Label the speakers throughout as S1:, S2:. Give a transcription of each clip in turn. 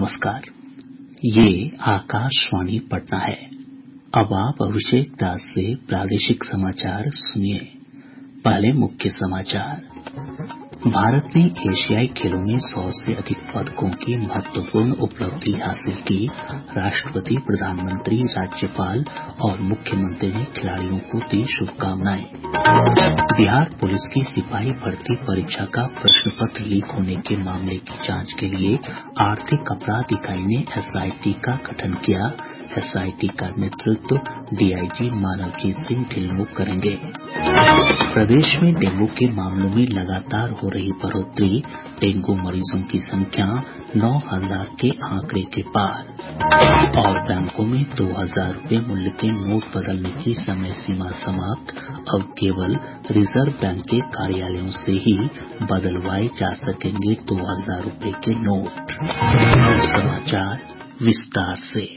S1: नमस्कार। ये आकाशवाणी पटना है। अब आप अभिषेक दास से प्रादेशिक समाचार सुनिए। पहले मुख्य समाचार। भारत ने एशियाई खेलों में 100 से अधिक पदकों की महत्वपूर्ण उपलब्धि हासिल की। राष्ट्रपति, प्रधानमंत्री, राज्यपाल और मुख्यमंत्री ने खिलाड़ियों को दी शुभकामनाएं। बिहार पुलिस की सिपाही भर्ती परीक्षा का प्रश्न पत्र लीक होने के मामले की जांच के लिए आर्थिक अपराध इकाई ने एसआईटी का गठन किया। एसआईटी का नेतृत्व डीआईजी मानवजीत सिंह ढिल्लों करेंगे। प्रदेश में डेंगू के मामलों में लगातार हो रही बढ़ोतरी। डेंगू मरीजों की संख्या 9,000 के आंकड़े के पार। और बैंकों में 2,000 रूपये मूल्य के नोट बदलने की समय सीमा समाप्त। अब केवल रिजर्व बैंक के कार्यालयों से ही बदलवाए जा सकेंगे 2,000 रूपये के नोट। समाचार विस्तार से।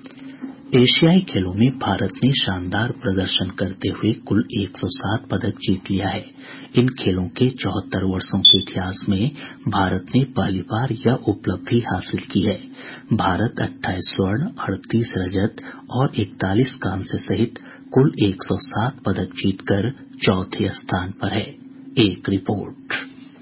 S1: एशियाई खेलों में भारत ने शानदार प्रदर्शन करते हुए कुल 107 पदक जीत लिया है। इन खेलों के 74 वर्षों के इतिहास में भारत ने पहली बार यह उपलब्धि हासिल की है। भारत 28 स्वर्ण, 38 रजत और 41 कांस्य सहित कुल 107 पदक जीतकर चौथे स्थान पर है। एक रिपोर्ट।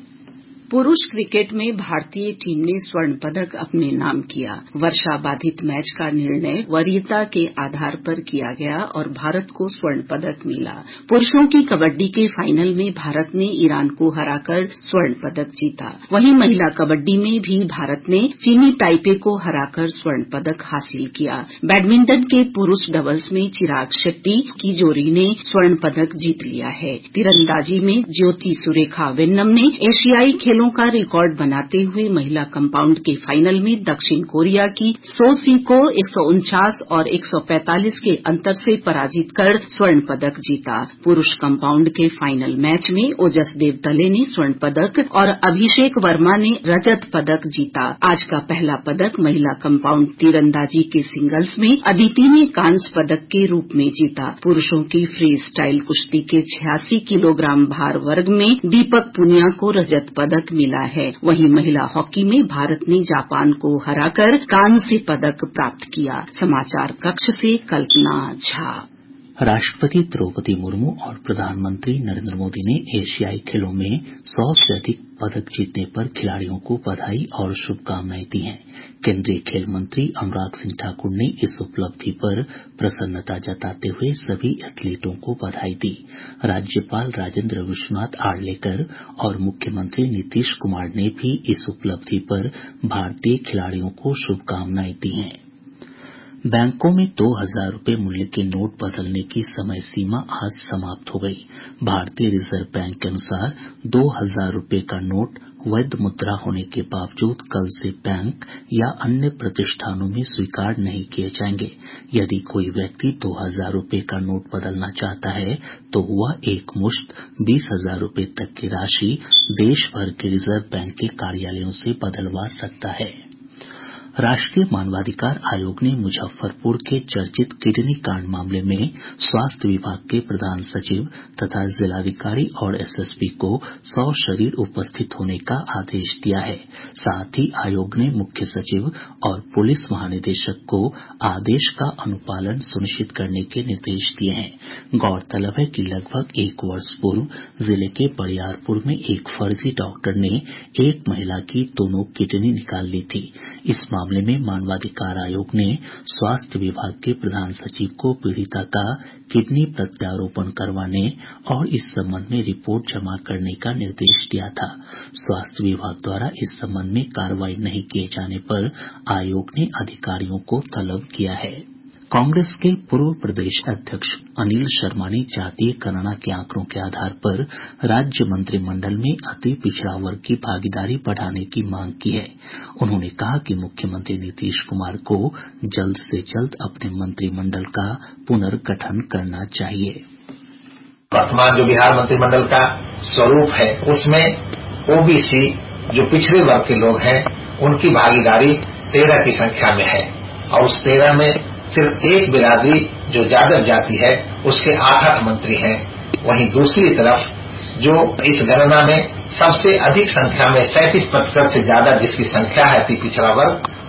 S2: पुरुष क्रिकेट में भारतीय टीम ने स्वर्ण पदक अपने नाम किया। वर्षा बाधित मैच का निर्णय वरीयता के आधार पर किया गया और भारत को स्वर्ण पदक मिला। पुरुषों की कबड्डी के फाइनल में भारत ने ईरान को हराकर स्वर्ण पदक जीता। वहीं महिला कबड्डी में भी भारत ने चीनी ताइपे को हराकर स्वर्ण पदक हासिल किया। बैडमिंटन के पुरुष डबल्स में चिराग शेट्टी की जोड़ी ने स्वर्ण पदक जीत लिया है। तीरंदाजी में ज्योति सुरेखा वेन्नम ने एशियाई खेलों का रिकॉर्ड बनाते हुए महिला कंपाउंड के फाइनल में दक्षिण कोरिया की सो सी को 149 और 145 के अंतर से पराजित कर स्वर्ण पदक जीता। पुरुष कंपाउंड के फाइनल मैच में ओजस देवतले ने स्वर्ण पदक और अभिषेक वर्मा ने रजत पदक जीता। आज का पहला पदक महिला कंपाउंड तीरंदाजी के सिंगल्स में अदिति ने कांस्य पदक के रूप में जीता। पुरुषों की फ्री स्टाइल कुश्ती के 86 किलोग्राम भार वर्ग में दीपक पुनिया को रजत पदक मिला है। वहीं महिला हॉकी में भारत ने जापान को हराकर कांस्य पदक प्राप्त किया। समाचार कक्ष से कल्पना झा।
S1: राष्ट्रपति द्रौपदी मुर्मू और प्रधानमंत्री नरेंद्र मोदी ने एशियाई खेलों में 100 से अधिक पदक जीतने पर खिलाड़ियों को बधाई और शुभकामनाएं दी हैं। केंद्रीय खेल मंत्री अनुराग सिंह ठाकुर ने इस उपलब्धि पर प्रसन्नता जताते हुए सभी एथलीटों को बधाई दी। राज्यपाल राजेंद्र विश्वनाथ आर्लेकर और मुख्यमंत्री नीतीश कुमार ने भी इस उपलब्धि पर भारतीय खिलाड़ियों को शुभकामनाएं दी हैं। बैंकों में 2,000 रूपये मूल्य के नोट बदलने की समय सीमा आज समाप्त हो गई। भारतीय रिजर्व बैंक के अनुसार 2,000 रूपये का नोट वैध मुद्रा होने के बावजूद कल से बैंक या अन्य प्रतिष्ठानों में स्वीकार नहीं किए जाएंगे। यदि कोई व्यक्ति 2,000 रूपये का नोट बदलना चाहता है तो वह एक मुश्त 20,000 रूपये तक की राशि देश भर के रिजर्व बैंक के कार्यालयों से बदलवा सकता है। राष्ट्रीय मानवाधिकार आयोग ने मुजफ्फरपुर के चर्चित किडनी कांड मामले में स्वास्थ्य विभाग के प्रधान सचिव तथा जिलाधिकारी और एसएसपी को सशरीर उपस्थित होने का आदेश दिया है। साथ ही आयोग ने मुख्य सचिव और पुलिस महानिदेशक को आदेश का अनुपालन सुनिश्चित करने के निर्देश दिए हैं। गौरतलब है कि लगभग 1 वर्ष पूर्व जिले के बरियारपुर में एक फर्जी डॉक्टर ने एक महिला की दोनों किडनी निकाल ली थी। इस मामले में मानवाधिकार आयोग ने स्वास्थ्य विभाग के प्रधान सचिव को पीड़िता का किडनी प्रत्यारोपण करवाने और इस संबंध में रिपोर्ट जमा करने का निर्देश दिया था। स्वास्थ्य विभाग द्वारा इस संबंध में कार्रवाई नहीं किए जाने पर आयोग ने अधिकारियों को तलब किया है। कांग्रेस के पूर्व प्रदेश अध्यक्ष अनिल शर्मा ने जातीय गणना के आंकड़ों के आधार पर राज्य मंत्रिमंडल में अति पिछड़ा वर्ग की भागीदारी बढ़ाने की मांग की है। उन्होंने कहा कि मुख्यमंत्री नीतीश कुमार को जल्द से जल्द अपने मंत्रिमंडल का पुनर्गठन करना चाहिए।
S3: वर्तमान जो बिहार मंत्रिमंडल का स्वरूप है उसमें ओबीसी जो पिछड़े वर्ग के लोग हैं उनकी भागीदारी 13 की संख्या में है और उस 13 में सिर्फ एक बिरादरी जो यादव जाति है उसके 8 मंत्री हैं। वहीं दूसरी तरफ जो इस गणना में सबसे अधिक संख्या में 37% से ज्यादा जिसकी संख्या है अति पिछड़ा वर्ग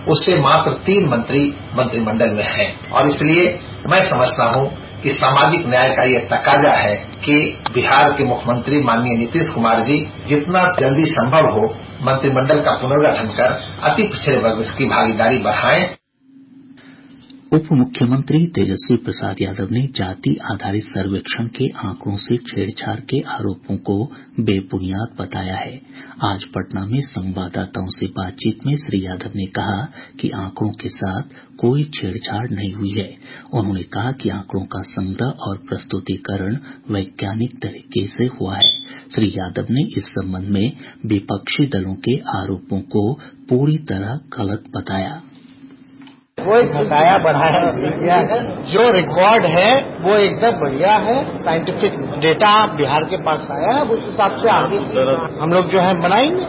S3: उससे मात्र 3 मंत्री मंत्रिमंडल में हैं। और इसलिए मैं समझता हूं कि सामाजिक न्याय का ये तकाजा है कि बिहार के मुख्यमंत्री माननीय नीतीश कुमार जी जितना जल्दी संभव हो मंत्रिमंडल का पुनर्गठन कर अति पिछड़े वर्ग की भागीदारी बढ़ाएं।
S1: उप मुख्यमंत्री तेजस्वी प्रसाद यादव ने जाति आधारित सर्वेक्षण के आंकड़ों से छेड़छाड़ के आरोपों को बेबुनियाद बताया है। आज पटना में संवाददाताओं से बातचीत में श्री यादव ने कहा कि आंकड़ों के साथ कोई छेड़छाड़ नहीं हुई है। उन्होंने कहा कि आंकड़ों का संग्रह और प्रस्तुतीकरण वैज्ञानिक तरीके से हुआ है। श्री यादव ने इस संबंध में विपक्षी दलों के आरोपों को पूरी तरह गलत बताया।
S4: कोई घटाया बढ़ाया जो रिकॉर्ड है वो एकदम बढ़िया है। साइंटिफिक डेटा बिहार के पास आया है, उस हिसाब से आगे हम लोग जो है बनाएंगे।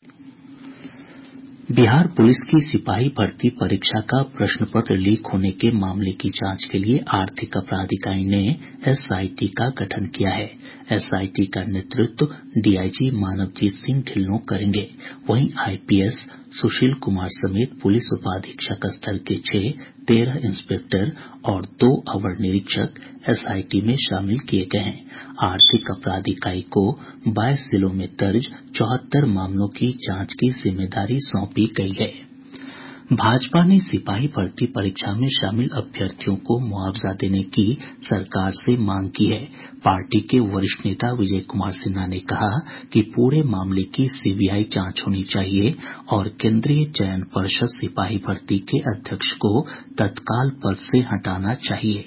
S1: बिहार पुलिस की सिपाही भर्ती परीक्षा का प्रश्न पत्र लीक होने के मामले की जांच के लिए आर्थिक अपराध इकाई ने एसआईटी का गठन किया है। एसआईटी का नेतृत्व डीआईजी मानवजीत सिंह ढिल्लों करेंगे। वहीं आईपीएस सुशील कुमार समेत पुलिस उपाधीक्षक स्तर के 13 इंस्पेक्टर और 2 अवर निरीक्षक एसआईटी में शामिल किए गए हैं। आर्थिक अपराध इकाई को 22 जिलों में दर्ज 74 मामलों की जांच की जिम्मेदारी सौंपी गई है। भाजपा ने सिपाही भर्ती परीक्षा में शामिल अभ्यर्थियों को मुआवजा देने की सरकार से मांग की है। पार्टी के वरिष्ठ नेता विजय कुमार सिन्हा ने कहा कि पूरे मामले की सीबीआई जांच होनी चाहिए और केंद्रीय चयन पर्षद सिपाही भर्ती के अध्यक्ष को तत्काल पद से हटाना चाहिए।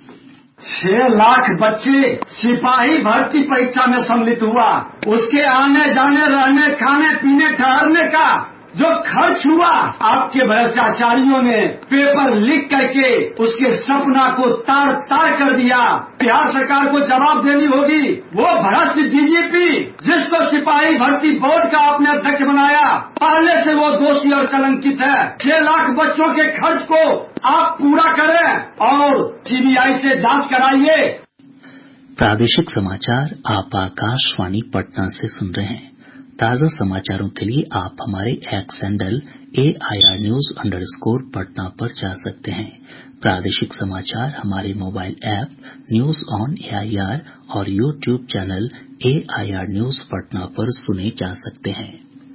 S5: 6 लाख बच्चे सिपाही भर्ती परीक्षा में सम्मिलित हुआ। उसके आने जाने, रहने, खाने पीने, ठहरने का जो खर्च हुआ, आपके भ्रष्टाचारियों ने पेपर लीक करके उसके सपना को तार तार कर दिया। बिहार सरकार को जवाब देनी होगी। वो भ्रष्ट डीजीपी जिसको सिपाही भर्ती बोर्ड का आपने अध्यक्ष बनाया, पहले से वो दोषी और कलंकित है। 6 लाख बच्चों के खर्च को आप पूरा करें और सीबीआई से जांच कराइए।
S1: प्रादेशिक समाचार आप आकाशवाणी पटना से सुन रहे हैं। ताज़ा समाचारों के लिए आप हमारे X handle AIR News _ Patna पर जा सकते हैं। प्रादेशिक समाचार हमारे mobile app news on AIR और YouTube channel AIR News Patna पर सुने जा सकते हैं।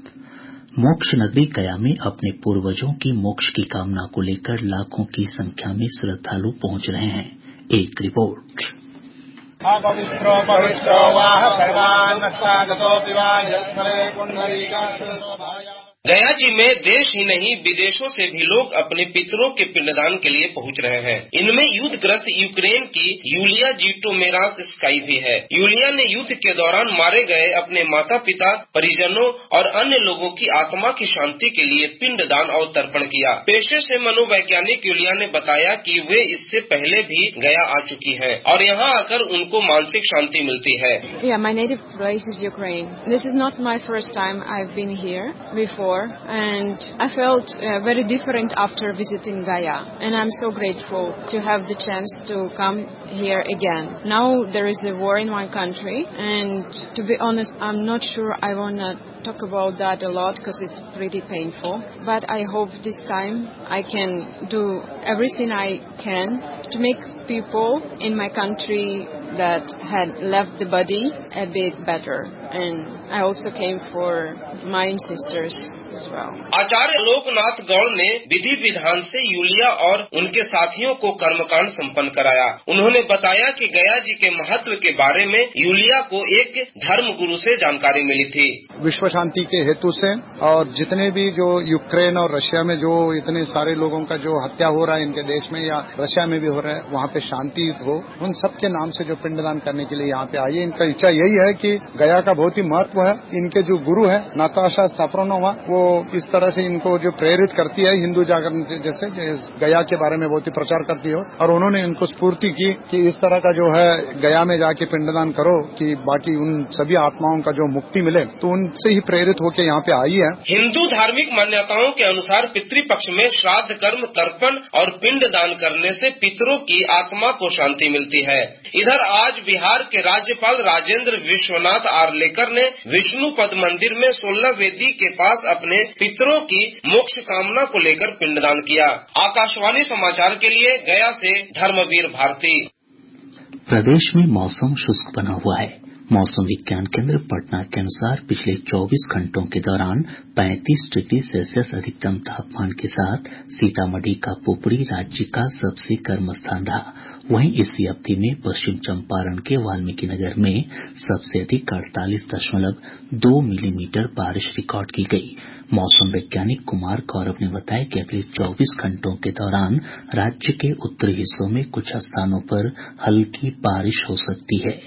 S1: मोक्ष नगरी गया में अपने पूर्वजों की मोक्ष की कामना को लेकर लाखों की संख्या में श्रद्धालु पहुंच रहे हैं। एक रिपोर्ट।
S4: अपवित्रो पवित्रो वाह सर्वान्नस्तागतो विवाजस्मरे पुण्डरीकाक्षसोभाया।
S6: गया जी में देश ही नहीं विदेशों से भी लोग अपने पितरों के पिंडदान के लिए पहुंच रहे हैं। इनमें युद्धग्रस्त यूक्रेन की यूलिया जीटोमेरास्काई भी है। यूलिया ने युद्ध के दौरान मारे गए अपने माता पिता, परिजनों और अन्य लोगों की आत्मा की शांति के लिए पिंडदान और तर्पण किया। पेशे से मनोवैज्ञानिक यूलिया ने बताया कि वे इससे पहले भी गया आ चुकी हैं और यहाँ आकर उनको मानसिक शांति मिलती है।
S7: My native place is Ukraine. This is not my first time I've been here before. And I felt very different after visiting Gaya, and I'm so grateful to have the chance to come here again. Now there is a war in my country, and to be honest, I'm not sure I want to talk about that a lot because it's pretty painful. But I hope this time I can do everything I can to make people in my country that had left the body a bit better. And I also came for my sisters as well.
S6: आचार्य लोकनाथ गौड़ ने विधि विधान से Yulia और उनके साथियों को कर्मकांड संपन्न कराया। उन्होंने बताया कि गया जी के महत्व के बारे में यूलिया को एक धर्म गुरु से जानकारी मिली थी।
S8: विश्व शांति के हेतु से और जितने भी जो यूक्रेन और रशिया में जो इतने सारे लोगों का जो हत्या हो रहा है इनके देश में या रशिया में भी हो रहा है, वहाँ पे शांति हो, उन सबके नाम से जो पिंडदान करने के लिए यहाँ पे आई है। इनका इच्छा यही है कि गया का बहुत ही महत्व है। इनके जो गुरु है नाताशा साफरोनोवा, वो इस तरह से इनको जो प्रेरित करती है हिंदू जागरण जैसे गया के बारे में बहुत ही प्रचार करती है और उन्होंने इनको स्फूर्ति की कि इस तरह का जो है गया में जाके पिंडदान करो कि बाकी उन सभी आत्माओं का जो मुक्ति मिले। तो उनसे ही प्रेरित होकर यहाँ पे आई है।
S6: हिंदू धार्मिक मान्यताओं के अनुसार पितृपक्ष में श्राद्ध कर्म, तर्पण और पिंड दान करने से पितरों की आत्मा को शांति मिलती है। इधर आज बिहार के राज्यपाल राजेंद्र विश्वनाथ आर्लेकर ने विष्णुपद मंदिर में 16 वेदी के पास अपने पितरों की मोक्ष कामना को लेकर पिंडदान किया। आकाशवाणी समाचार के लिए गया से धर्मवीर भारती।
S1: प्रदेश में मौसम शुष्क बना हुआ है। मौसम विज्ञान केंद्र पटना के अनुसार पिछले 24 घंटों के दौरान 35 डिग्री सेल्सियस अधिकतम तापमान के साथ सीतामढ़ी का पुपरी राज्य का सबसे गर्म स्थान रहा। वहीं इसी अवधि में पश्चिम चंपारण के वाल्मीकिनगर में सबसे अधिक 48.2 मिलीमीटर बारिश रिकॉर्ड की गई। मौसम वैज्ञानिक कुमार गौरव ने बताया कि अगले 24 घंटों के दौरान राज्य के उत्तरी हिस्सों में कुछ स्थानों पर हल्की बारिश हो सकती है।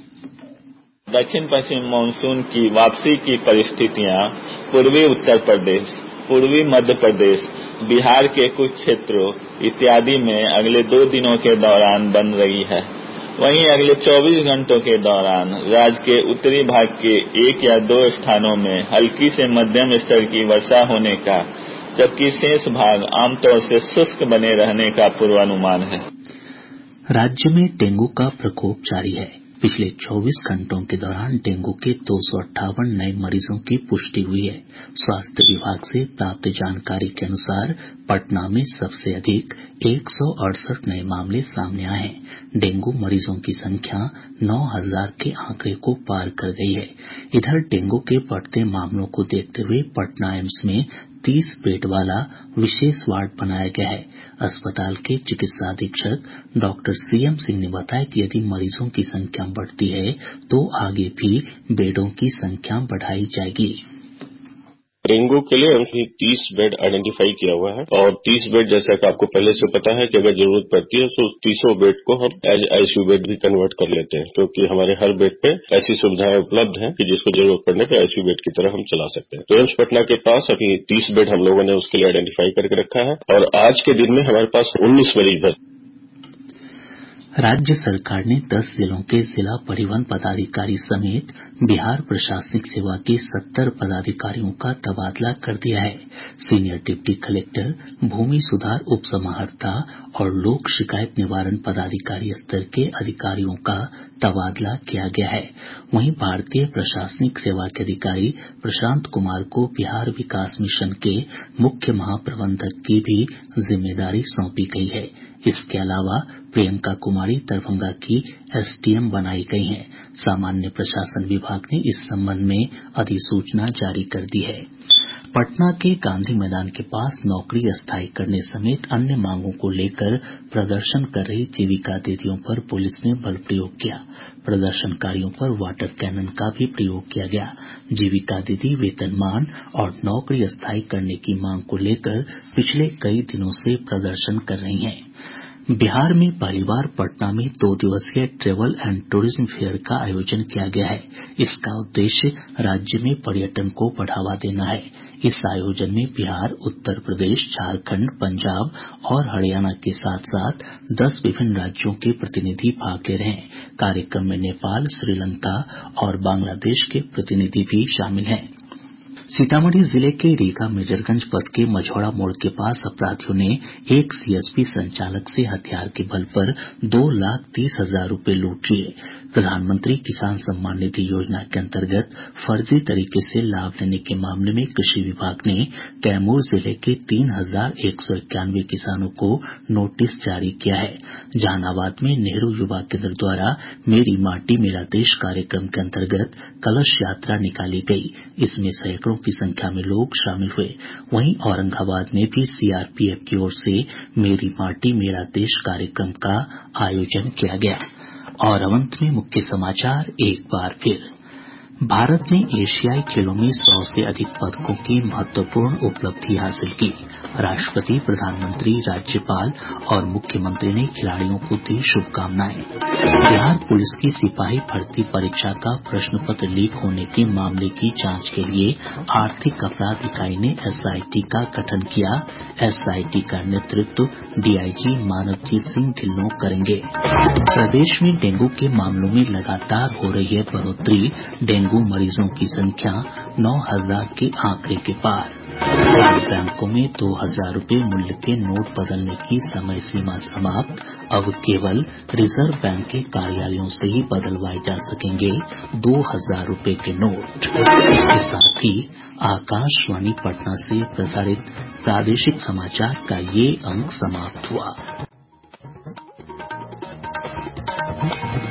S9: दक्षिण पश्चिम मानसून की वापसी की परिस्थितियां पूर्वी उत्तर प्रदेश, पूर्वी मध्य प्रदेश, बिहार के कुछ क्षेत्रों इत्यादि में अगले 2 दिनों के दौरान बन रही है। वहीं अगले 24 घंटों के दौरान राज्य के उत्तरी भाग के 1 या 2 स्थानों में हल्की से मध्यम स्तर की वर्षा होने का, जबकि शेष भाग आमतौर से शुष्क बने रहने का पूर्वानुमान है।
S1: राज्य में डेंगू का प्रकोप जारी है। पिछले 24 घंटों के दौरान डेंगू के 258 नए मरीजों की पुष्टि हुई है। स्वास्थ्य विभाग से प्राप्त जानकारी के अनुसार पटना में सबसे अधिक 168 नए मामले सामने आए हैं। डेंगू मरीजों की संख्या 9,000 के आंकड़े को पार कर गई है। इधर डेंगू के बढ़ते मामलों को देखते हुए पटना एम्स में 30 बेड वाला विशेष वार्ड बनाया गया है। अस्पताल के चिकित्सा अधीक्षक डॉक्टर सीएम सिंह ने बताया कि यदि मरीजों की संख्या बढ़ती है तो आगे भी बेडों की संख्या बढ़ाई जाएगी।
S10: डेंगू के लिए हमने 30 बेड आइडेंटिफाई किया हुआ है और 30 बेड जैसा कि आपको पहले से पता है कि अगर जरूरत पड़ती है तो 30 बेड को हम एज आईसीयू बेड भी कन्वर्ट कर लेते हैं, क्योंकि हमारे हर बेड पे ऐसी सुविधाएं उपलब्ध हैं कि जिसको जरूरत पड़ने पे आईसीयू बेड की तरह हम चला सकते हैं। तो एम्स पटना के पास अभी 30 बेड हम लोगों ने उसके लिए आइडेंटिफाई करके रखा है और आज के दिन में हमारे पास 19 मरीज हैं।
S1: राज्य सरकार ने 10 जिलों के जिला परिवहन पदाधिकारी समेत बिहार प्रशासनिक सेवा के 70 पदाधिकारियों का तबादला कर दिया है। सीनियर डिप्टी कलेक्टर, भूमि सुधार उप समाहर्ता और लोक शिकायत निवारण पदाधिकारी स्तर के अधिकारियों का तबादला किया गया है। वहीं भारतीय प्रशासनिक सेवा के अधिकारी प्रशांत कुमार को बिहार विकास मिशन के मुख्य महाप्रबंधक की भी जिम्मेदारी सौंपी गई है। इसके अलावा प्रियंका कुमारी दरभंगा की एसडीएम बनाई गई हैं। सामान्य प्रशासन विभाग ने इस संबंध में अधिसूचना जारी कर दी है। पटना के गांधी मैदान के पास नौकरी स्थायी करने समेत अन्य मांगों को लेकर प्रदर्शन कर रही जीविका दीदियों पर पुलिस ने बल प्रयोग किया। प्रदर्शनकारियों पर वाटर कैनन का भी प्रयोग किया गया। जीविका दीदी वेतनमान और नौकरी स्थायी करने की मांग को लेकर पिछले कई दिनों से प्रदर्शन कर रही हैं। बिहार में पहली बार पटना में 2 दिवसीय ट्रेवल एंड टूरिज्म फेयर का आयोजन किया गया है। इसका उद्देश्य राज्य में पर्यटन को बढ़ावा देना है। इस आयोजन में बिहार, उत्तर प्रदेश, झारखंड, पंजाब और हरियाणा के साथ साथ 10 विभिन्न राज्यों के प्रतिनिधि भाग ले रहे हैं। कार्यक्रम में नेपाल, श्रीलंका और बांग्लादेश के प्रतिनिधि भी शामिल हैं। सीतामढ़ी जिले के रीगा मेजरगंज पथ के मझौड़ा मोड़ के पास अपराधियों ने एक सीएसपी संचालक से हथियार के बल पर 2,30,000 रूपये लूट लिए। प्रधानमंत्री किसान सम्मान निधि योजना के अंतर्गत फर्जी तरीके से लाभ लेने के मामले में कृषि विभाग ने कैमूर जिले के 3,191 किसानों को नोटिस जारी किया है। जहानाबाद में नेहरू युवा केंद्र द्वारा मेरी माटी मेरा देश कार्यक्रम के अंतर्गत कलश यात्रा निकाली गई। इसमें सैकड़ों की संख्या में लोग शामिल हुए। वहीं औरंगाबाद में भी सीआरपीएफ की ओर से मेरी माटी मेरा देश कार्यक्रम का आयोजन किया गया। और अब अंत में मुख्य समाचार एक बार फिर। भारत ने एशियाई खेलों में 100 से अधिक पदकों की महत्वपूर्ण उपलब्धि हासिल की। राष्ट्रपति, प्रधानमंत्री, राज्यपाल और मुख्यमंत्री ने खिलाड़ियों को दी शुभकामनाएं। बिहार पुलिस की सिपाही भर्ती परीक्षा का प्रश्न पत्र लीक होने के मामले की जांच के लिए आर्थिक अपराध इकाई ने एसआईटी का गठन किया। एसआईटी का नेतृत्व डीआईजी मानवजीत सिंह ढिल्लों करेंगे। प्रदेश में डेंगू के मामलों में लगातार हो रही है बढ़ोतरी। डेंगू मरीजों की संख्या 9,000 के आंकड़े के पार। बैंकों में 2,000 रूपये मूल्य के नोट बदलने की समय सीमा समाप्त। अब केवल रिजर्व बैंक के कार्यालयों से ही बदलवाए जा सकेंगे 2,000 रूपये के नोट। इसके साथ ही आकाशवाणी पटना से प्रसारित प्रादेशिक समाचार का ये अंक समाप्त हुआ।